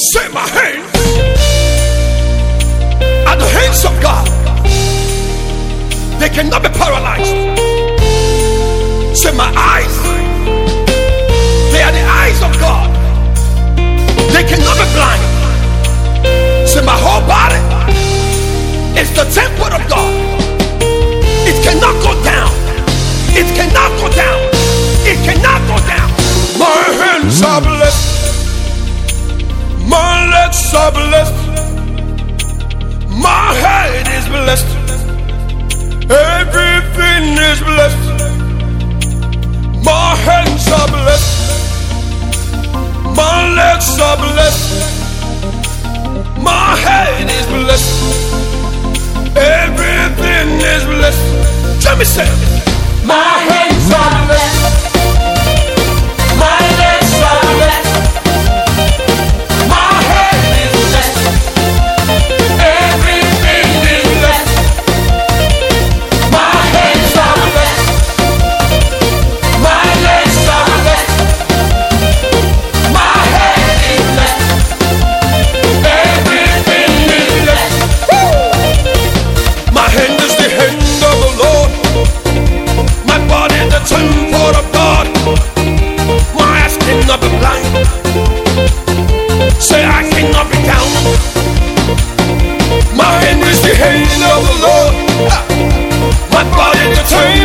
Say my hands are the hands of God. They cannot be paralyzed. Say my eyes, they are the eyes of God. They cannot be blind. Say my whole body is the temple of God. It cannot go down. It cannot go down. It cannot go down. My hands are blessed. My legs are blessed. My head is blessed. Everything is blessed. My hands are blessed. My legs are blessed. My head is blessed. Everything is blessed. Let me say, my hands are blessed. My legs are blessed. My head is blessed. Everything is blessed. My hands are blessed. My legs are blessed. My head is blessed. Everything is blessed. Woo! My hand is the hand of the Lord. My body the temple of God. My eyes cannot be blind. Say I cannot be down. My hand is the hand of the Lord. My body the temple